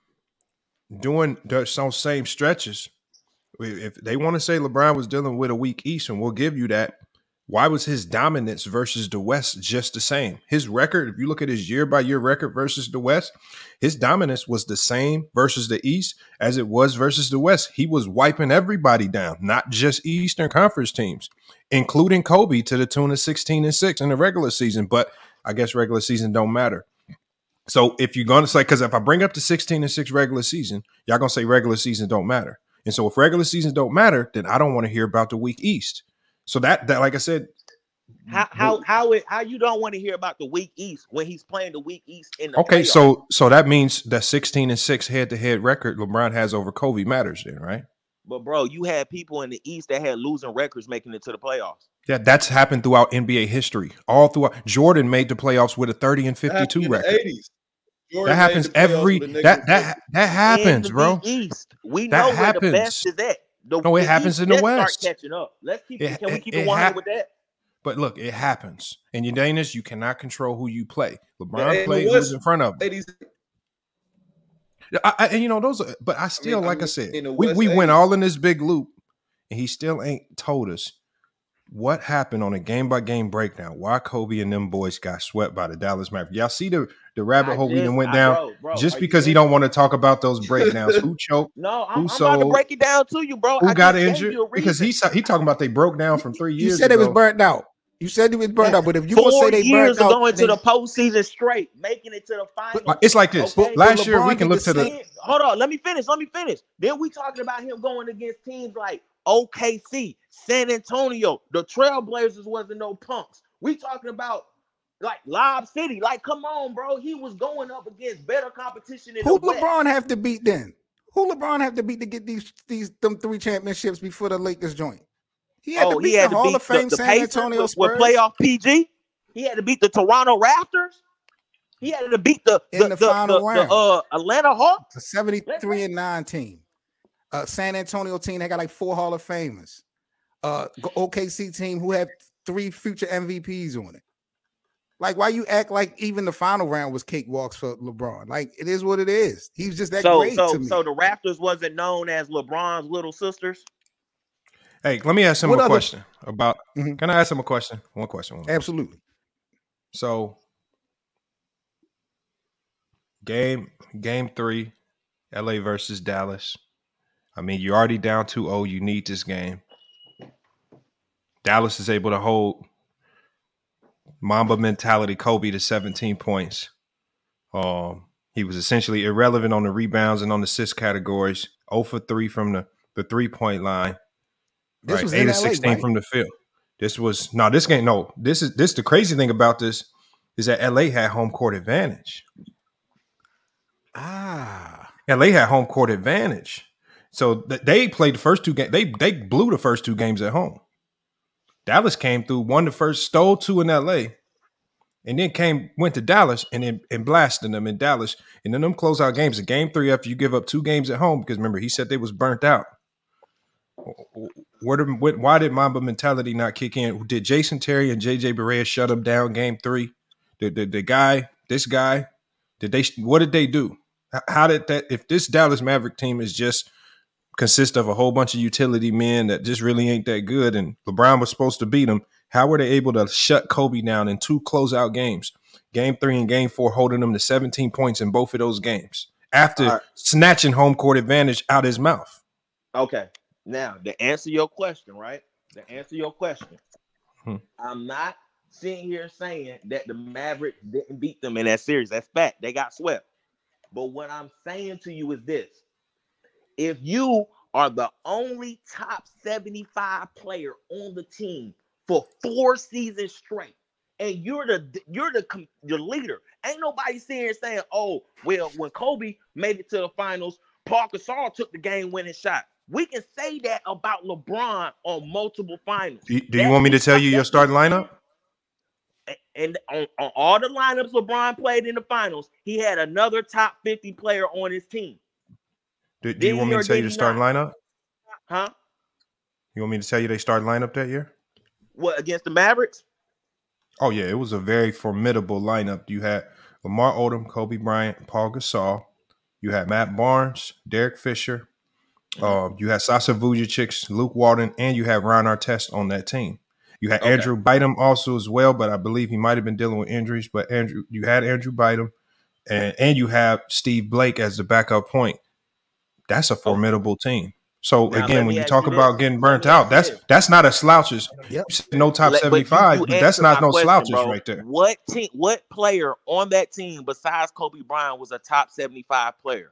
doing those same stretches. If they want to say LeBron was dealing with a weak East, and we'll give you that, why was his dominance versus the West just the same? His record, if you look at his year-by-year record versus the West, his dominance was the same versus the East as it was versus the West. He was wiping everybody down, not just Eastern Conference teams, including Kobe to the tune of sixteen and six in the regular season. But I guess regular season don't matter. So if you're going to say, because if I bring up the sixteen and six regular season, y'all going to say regular season don't matter. And so if regular season don't matter, then I don't want to hear about the weak East. So that, that like I said, how how how it, how you don't want to hear about the weak East when he's playing the weak East in the okay. playoffs. So so that means that sixteen and six head to head record LeBron has over Kobe matters, then, right? But bro, you had people in the East that had losing records making it to the playoffs. Yeah, that's happened throughout N B A history. All throughout, Jordan made the playoffs with a thirty and fifty-two record. eighties. That happens every that that that happens, in the bro. East, we that know where happens. the best is at. The, no, it the happens East, in the let's West. Start catching up. Let's keep. It, can we it, keep it it one hundred ha- with that? But look, it happens. And Udonis, you cannot control who you play. LeBron Yeah, played who's in front of him. I, I, and you know those, are, but I still, I mean, like I, mean, I said, in the we West we went eight, all in this big loop, and he still ain't told us what happened on a game by game breakdown. Why Kobe and them boys got swept by the Dallas Mavericks? Y'all see the the rabbit I hole we just, done went I, down bro, bro, just are you because he listening? don't want to talk about those breakdowns. Who choked? No, I'm, Who I'm about to sold? break it down to you, bro. Who I got just gave injured? you a Because reason. he he talking about they broke down from three You years said it was ago. burnt out. You said it was burnt out, but if you gonna Four say they years burnt of out, going to then the postseason straight, making it to the finals. Like, it's like this. Okay. but Last year we LeBron can did look the to the. same. Then, hold on, let me finish. Let me finish. Then we talking about him going against teams like O K C, San Antonio. The Trailblazers wasn't no punks. We talking about like Lob City. Like, come on, bro. He was going up against better competition in Who the West. LeBron have to beat then? Who LeBron have to beat to get these these them three championships before the Lakers joint? He had Oh, to beat he had the to Hall beat of Fame the, the San Pacers Antonio with, Spurs with playoff P G. He had to beat the Toronto Raptors. He had to beat the in the, the the, final the, round. the uh, Atlanta Hawks. A seventy-three and nine team. Uh, San Antonio team, they got like four Hall of Famers. Uh, O K C team who have three future M V Ps on it. Like, why you act like even the final round was cakewalks for LeBron? Like, it is what it is. He's just that So great so to me. so the Raptors wasn't known as LeBron's little sisters. Hey, let me ask him What a other- question about. Mhm. Can I ask him a question? One question. One question. Absolutely. So, game game three, L A versus Dallas. I mean, you're already down two oh. You need this game. Dallas is able to hold Mamba mentality Kobe to seventeen points. Um, he was essentially irrelevant on the rebounds and on the assist categories. zero for three from the, the three-point line. This right? was eight in of L A, sixteen right? from the field. This was no, this game. No, this is this. The crazy thing about this is that L A had home court advantage. Ah, L A had home court advantage, so th- they played the first two games. They they blew the first two games at home. Dallas came through, won the first, stole two in L A, and then came went to Dallas and then and blasted them in Dallas. And then them closeout games, a game three after you give up two games at home, because remember he said they was burnt out. Where did, why did Mamba mentality not kick in? Did Jason Terry and J J Barea shut him down game three? The, the, the guy, this guy, did they? What did they do? How did that? If this Dallas Maverick team is just consist of a whole bunch of utility men that just really ain't that good, and LeBron was supposed to beat them, how were they able to shut Kobe down in two closeout games? Game three and game four, holding them to seventeen points in both of those games after right. snatching home court advantage out his mouth. Okay. Now, to answer your question, right? To answer your question, Hmm. I'm not sitting here saying that the Mavericks didn't beat them in that series. That's fact. They got swept. But what I'm saying to you is this. If you are the only top seventy-five player on the team for four seasons straight, and you're the you're the your leader, ain't nobody sitting here saying, "Oh, well, when Kobe made it to the finals, Paul Gasol took the game-winning shot." We can say that about LeBron on multiple finals. Do, do you want me to tell you your starting lineup? And on, on all the lineups LeBron played in the finals, he had another top fifty player on his team. Do, do you want me to tell you the starting lineup? Huh? You want me to tell you they starting lineup that year? What, against the Mavericks? Oh, yeah. It was a very formidable lineup. You had Lamar Odom, Kobe Bryant, Paul Gasol. You had Matt Barnes, Derek Fisher. Mm-hmm. Uh, you had Sasa Vujacic, Luke Walton, and you had Ron Artest on that team. You had Okay. Andrew Bynum also as well, but I believe he might have been dealing with injuries. But Andrew, you had Andrew Bynum, and, and you have Steve Blake as the backup point. That's a formidable okay. team. So now, again, when you talk you about this. getting burnt out, that's this. that's not a slouches. Yep. No top Let, seventy-five, but, but that's not no question, slouches bro. right there. What team? What player on that team besides Kobe Bryant was a top seventy-five player?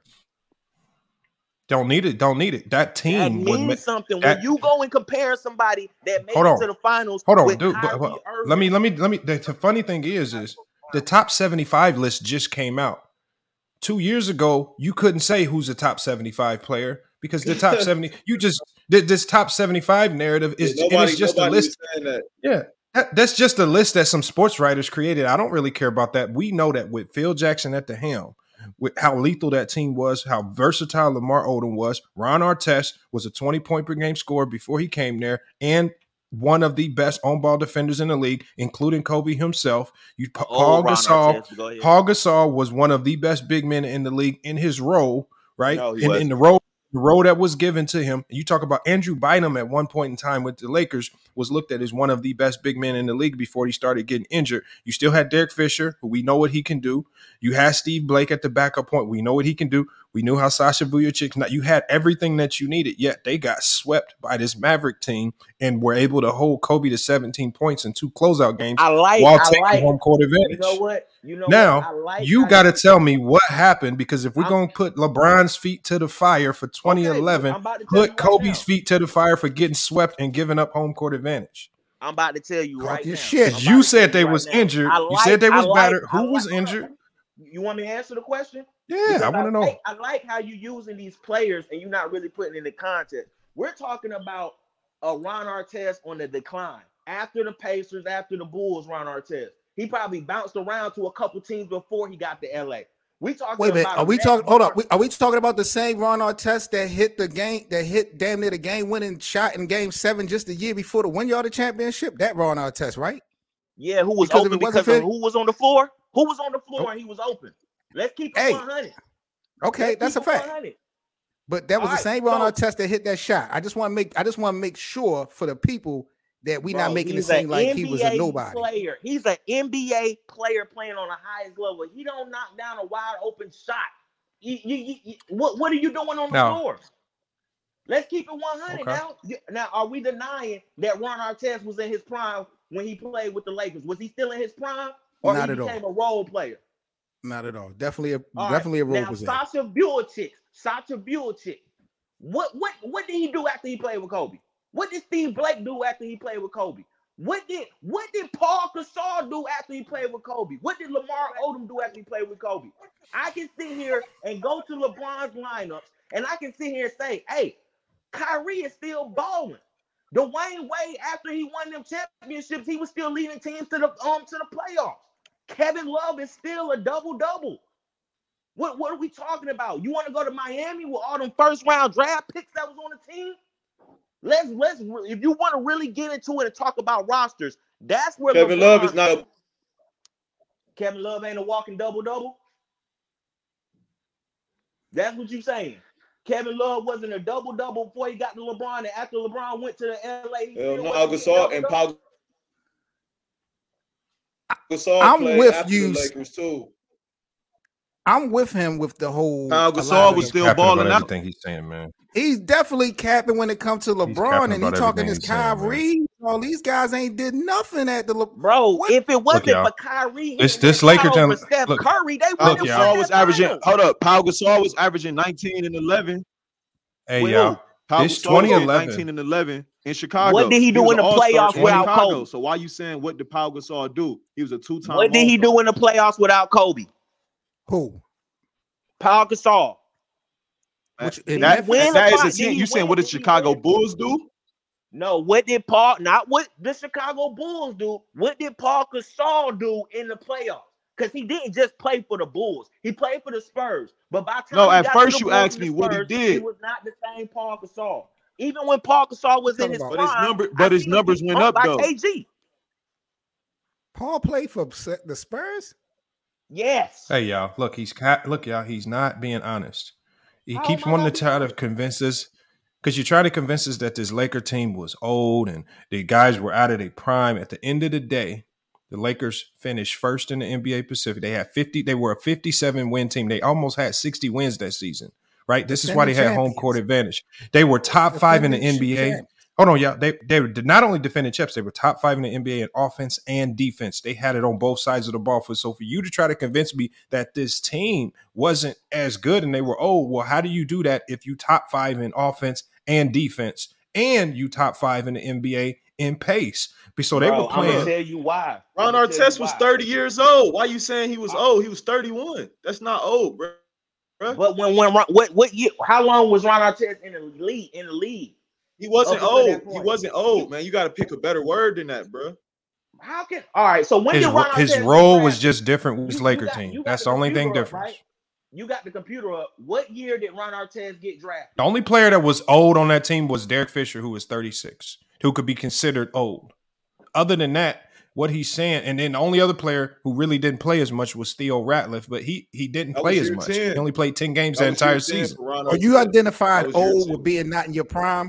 Don't need it. Don't need it. That team that would means make, something that, when you go and compare somebody that made hold it on. to the finals. Hold on, with dude. But, well, let me, let me, let me. The, the funny thing is, is the top seventy-five list just came out two years ago. You couldn't say who's a top seventy-five player because the top seventy. You just this top seventy-five narrative is yeah, nobody, and it's just a list. That. Yeah, that, that's just a list that some sports writers created. I don't really care about that. We know that with Phil Jackson at the helm, with how lethal that team was, how versatile Lamar Odom was. Ron Artest was a twenty point per game scorer before he came there, and one of the best on-ball defenders in the league, including Kobe himself. You Oh, Paul Ron Gasol. Artest, go ahead. Paul Gasol was one of the best big men in the league in his role, right? No, he in, in wasn't. the role, the role that was given to him. You talk about Andrew Bynum at one point in time with the Lakers was looked at as one of the best big men in the league before he started getting injured. You still had Derek Fisher, who we know what he can do. You had Steve Blake at the backup point. We know what he can do. We knew how Sasha Vujacic, you had everything that you needed, yet they got swept by this Maverick team and were able to hold Kobe to seventeen points in two closeout games I like, while I taking like, home court advantage. you know what? You know Now, what? I like you how got to you- tell me what happened, because if we're I'm- going to put LeBron's feet to the fire for twenty eleven, I'm about to tell you put right Kobe's now. feet to the fire for getting swept and giving up home court advantage. I'm about to tell you Talk right your now. shit. I'm Because about you to said tell they you right was now. injured. I You like- said they I was like- battered. I Who was like- injured? You want me to answer the question? Yeah, Because I want to know. Like, I like how you using these players and you're not really putting in the context. We're talking about a Ron Artest on the decline. After the Pacers, after the Bulls, Ron Artest. He probably bounced around to a couple teams before he got to L A. We talking Wait a minute. about Are we Matt talking? Hold Barnes. up. We- Are we talking about the same Ron Artest that hit the game, that hit damn near the game winning shot in Game Seven just a year before to win y'all the championship? That Ron Artest, right? Yeah, who was Because if open it because wasn't of for- who was on the floor? Who was on the floor Oh. and he was open? Let's keep it Hey, one hundred. Okay, Let's that's a keep it fact. one hundred. But that was All the right, same Ron so- Artest that hit that shot. I just want to make. I just want to make sure for the people that we not Bro, making it he's seem an like he was a N B A nobody. player. He's an N B A player playing on the highest level. He don't knock down a wide open shot. You, you, you, you- what, what are you doing on the No. floor? Let's keep it one hundred Okay. now. You- Now, are we denying that Ron Artest was in his prime when he played with the Lakers? Was he still in his prime, or Not he at all. became a role player? Not at all. Definitely a All right, definitely a role now, player. Sasha Vujacic, Sasha Vujacic. What what what did he do after he played with Kobe? What did Steve Blake do after he played with Kobe? What did what did Paul Gasol do after he played with Kobe? What did Lamar Odom do after he played with Kobe? I can sit here and go to LeBron's lineups, and I can sit here and say, "Hey, Kyrie is still balling." Dwayne Wade, after he won them championships, he was still leading teams to the um to the playoffs. Kevin Love is still a double double. What what are we talking about? You want to go to Miami with all them first round draft picks that was on the team? Let's let's if you want to really get into it and talk about rosters, that's where Kevin LeBron, Love is not a Kevin Love ain't a walking double double. That's what you saying. Kevin Love wasn't a double double before he got to LeBron, and after LeBron went to the L A, he hell still no. wasn't Gasol double and double. Paul Gasol I'm played with after you. the Lakers too. I'm with him with the whole. Pau a lot Gasol of was the- still Capping balling about out. everything he's saying, man. He's definitely capping when it comes to capping LeBron, and he about talking everything this he's saying, man. Kyrie. All these guys ain't did nothing at the. Le- Bro, What? if it wasn't y'all. for Kyrie, This- hitting this that Laker shot team- over Steph look, Curry, they Pau wouldn't have Gasol won was that averaging. finals. Hold up, Pau Gasol was averaging nineteen and eleven. Hey, With y'all. who? Pau This Gasol was twenty eleven. nineteen and eleven in Chicago. What did he do was in an the all-star playoffs in without Chicago. Kobe? So why you saying what did Pau Gasol do? He was a two-time. What did he all-star. do in the playoffs without Kobe? Who? Paul Gasol. Which Did in he That, Memphis? win that the is fi- a did sin. he You saying win? what did Did he Chicago win? Bulls do? No, what did Paul, not what the Chicago Bulls do, what did Paul Gasol do in the playoffs? Because he didn't just play for the Bulls. He played for the Spurs. But by the time No, he at got first to the you Bulls asked and me the what he Spurs, did. he was not the same Paul Gasol. Even when Paul Gasol was in talking his about? But his prime, number, I but his seen him numbers get went punked up by though. K G. Paul played for Se- the Spurs. Yes. Hey, y'all. Look, he's ca- look, y'all. He's not being honest. He How keeps am I wanting not to try being to honest? convince us, because you try to convince us that this Laker team was old and the guys were out of their prime. At the end of the day, the Lakers finished first in the N B A Pacific. They had fifty. They were a fifty-seven win team. They almost had sixty wins that season. Right. This is why they Defending had home champions. court advantage. They were top five in the Defending N B A. champs. Hold on, y'all. They they did not only defended chips, they were top five in the N B A in offense and defense. They had it on both sides of the ball. For so for you to try to convince me that this team wasn't as good and they were old, well, how do you do that if you top five in offense and defense and you top five in the N B A in pace? So they Bro, were I'm gonna playing. tell you why. Ron I'ma tell you Artest was why. thirty years old. Why you saying he was old? He was thirty-one. That's not old, bro. But when when Ron- what what year? How long was Ron Artest in the league? In the league? He wasn't Up until that old. He point. wasn't old, man. You got to pick a better word than that, bro. How can? All right. So when His, did Ron Artest his get role was drafted? just different with this You- you Laker got- team. you got That's the the only thing computer up, different. right? You got the computer up. What year did Ron Artest get drafted? The only player that was old on that team was Derek Fisher, who was thirty-six. who could be considered old. Other than that, what he's saying, and then the only other player who really didn't play as much was Theo Ratliff, but he he didn't That play was as year much. ten. He only played ten games That that was year entire ten season. for Ron Are you Artest. identified That was year old ten. with being not in your prime?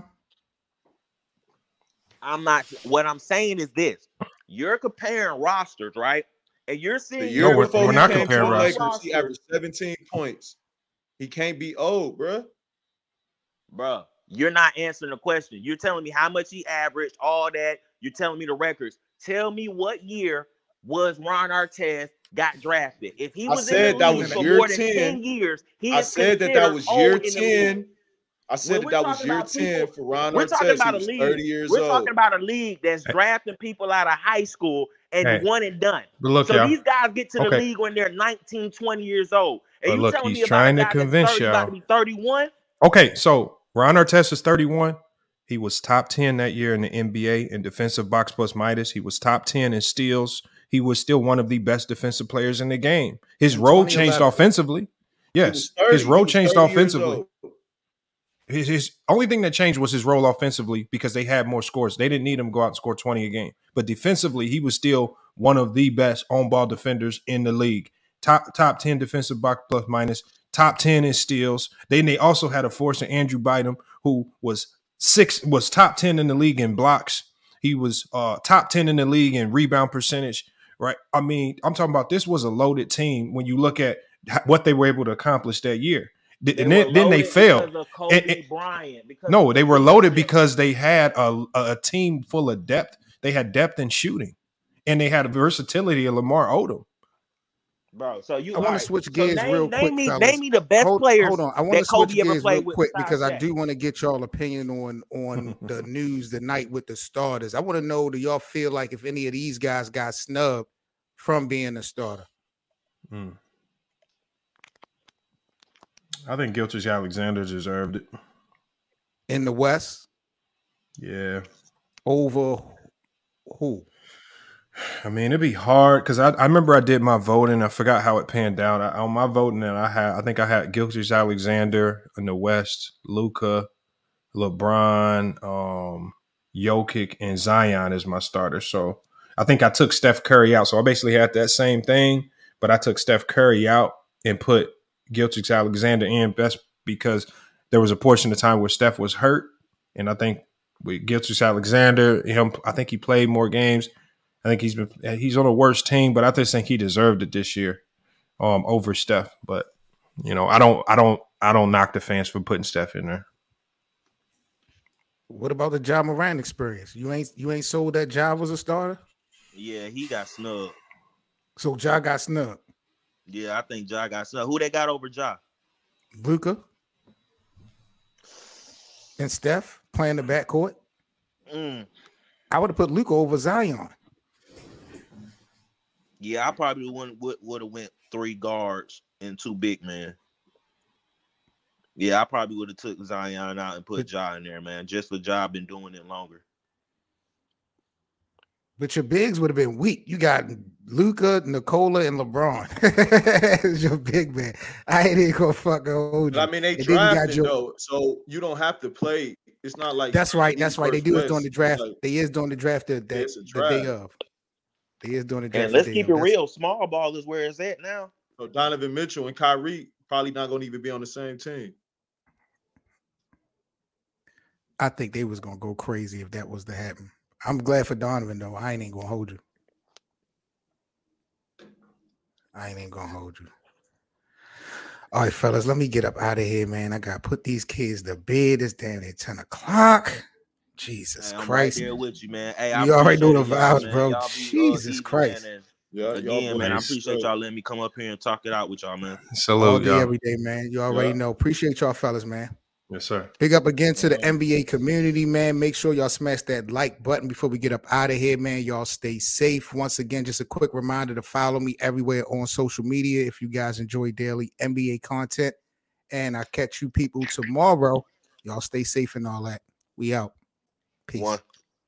I'm not. What I'm saying is this: you're comparing rosters, right? And you're The seeing year No, we're- before we're he not came to the comparing Lakers, rosters. he averaged seventeen points. He can't be old, bruh. Bruh, you're not answering the question. You're telling me how much he averaged, all that. You're telling me the records. Tell me what year was Ron Artest got drafted. If he I was in said the that league was for year more than ten. ten years, he I is said that that considered was year old in the league. ten. I said When that we're that was talking year about ten people, for Ron we're talking Artest. He about a was league. thirty years We're old. talking about a league that's drafting people out of high school and Hey. one and done. But look, So y'all. these guys get to the Okay. league when they're nineteen, twenty years old. And But you look, telling he's me about a trying to guy that's convince thirty, about to y'all. be thirty-one? Okay, so Ron Artest is thirty-one. He was top ten that year in the N B A in defensive box plus minus. He was top ten in steals. He was still one of the best defensive players in the game. His In role twenty changed eleven. offensively. He Yes, was thirty. his He role was changed thirty years offensively. old. His, his only thing that changed was his role offensively because they had more scores. They didn't need him to go out and score twenty a game. But defensively, he was still one of the best on-ball defenders in the league. Top top ten defensive box plus minus, top ten in steals. Then they also had a force in Andrew Bynum, who was six was top ten in the league in blocks. He was uh, top ten in the league in rebound percentage. Right? I mean, I'm talking about this was a loaded team when you look at what they were able to accomplish that year. They and then, were then they loaded failed. because of Kobe And- and- Bryant. Because No, of they the were loaded leadership. because they had a, a team full of depth. They had depth in shooting, and they had a versatility of Lamar Odom. Bro, so you I want alright, to switch so gears name, real name quick, me, fellas. Name me the best hold, players hold on. I want to that Kobe switch ever gears played real with quick besides because I Shaq. do want to get y'all opinion on on the news tonight with the starters. I want to know, do y'all feel like if any of these guys got snubbed from being a starter? Hmm. I think Gilgeous Alexander deserved it. In the West Yeah. over who? I mean, it'd be hard because I, I remember I did my voting. I forgot how it panned out. I, on my voting, that I had, I think I had Gilgeous Alexander in the West, Luka, LeBron, um, Jokic, and Zion as my starter. So I think I took Steph Curry out. So I basically had that same thing, but I took Steph Curry out and put Gilgeous Alexander in best because there was a portion of time where Steph was hurt, and I think with Gilgeous Alexander, him, I think he played more games. I think he's been he's on a worse team, but I just think he deserved it this year um, over Steph. But you know, I don't, I don't, I don't knock the fans for putting Steph in there. What about the Ja Morant experience? You ain't you ain't sold that Ja was a starter, Yeah, he got snubbed. so Ja got snubbed. Yeah, I think Ja got snubbed. Who they got over Ja? Luka and Steph playing the backcourt. Mm. I would have put Luka over Zion. Yeah, I probably wouldn't would would have went three guards and two big men. Yeah, I probably would have took Zion out and put Ja in there, man. Just for Ja been doing it longer. But your bigs would have been weak. You got Luka, Nikola, and LeBron. It's your big man. I ain't even gonna fucking hold you. But I mean, they And then you got drafted your- though, so you don't have to play. It's not like That's right. you That's need right. They first do it best. during the draft. Like, They is doing the draft the, the, It's a the day draft. of. They is doing the draft. And the let's day keep of. it That's- real. Small ball is where it's at now. so Donovan Mitchell and Kyrie probably not going to even be on the same team. I think they was gonna go crazy if that was to happen. I'm glad for Donovan though. I ain't even gonna hold you. I ain't even gonna hold you. All right, fellas, let me get up out of here, man. I gotta put these kids to bed. It's damn near ten o'clock. Jesus Hey, I'm Christ. right there with you, man. Hey, I You already know the appreciate y'all, vibes, man. bro. Y'all be, uh, Jesus easy, Christ. man. And Yeah, again, man, I boys appreciate y'all letting me come up here and talk it out with y'all, man. All Salute, day, y'all. every day, man. You already Yeah. know. Appreciate y'all, fellas, man. Yes, sir. Big up again to the N B A community, man. Make sure y'all smash that like button before we get up out of here, man. Y'all stay safe. Once again, just a quick reminder to follow me everywhere on social media if you guys enjoy daily N B A content. And I'll catch you people tomorrow. Y'all stay safe and all that. We out. Peace. One.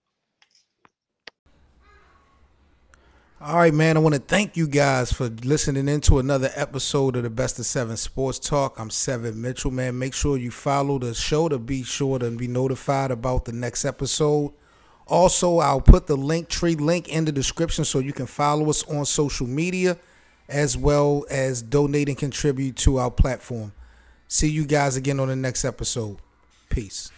All right, man. I want to thank you guys for listening into another episode of the Best of Seven Sports Talk. I'm Seven Mitchell, man. Make sure you follow the show to be sure to be notified about the next episode Also, I'll put the link tree link in the description so you can follow us on social media as well as donate and contribute to our platform. See you guys again on the next episode. Peace.